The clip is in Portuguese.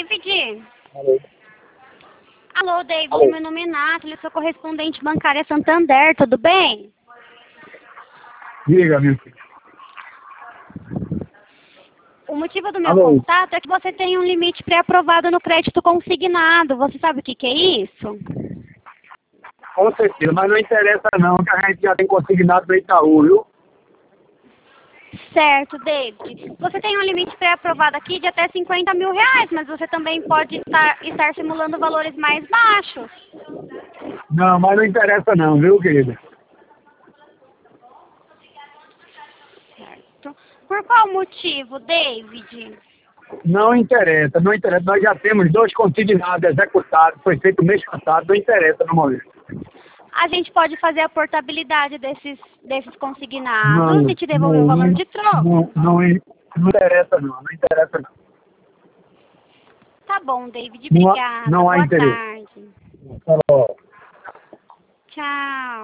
David. Alô? Alô, David, Alô? meu nome é Nathalie, sou correspondente bancária Santander, tudo bem? Diga, meu filho. O motivo do meu Alô? contato é que você tem um limite pré-aprovado no crédito consignado. Você sabe o que é isso? Com certeza, mas não interessa não, que a gente já tem consignado do Itaú, viu? Certo, David. Você tem um limite pré-aprovado aqui de até 50 mil reais, mas você também pode estar simulando valores mais baixos. Não, mas não interessa não, viu, querida? Certo. Por qual motivo, David? Não interessa, não interessa. Nós já temos 2 consignados executados, foi feito mês passado, não interessa no momento. A gente pode fazer a portabilidade desses consignados Não, e te devolver o valor de troco. não interessa não interessa não. Tá bom, David. Não Obrigada. não há Boa interesse. tarde. Tá bom. Tchau.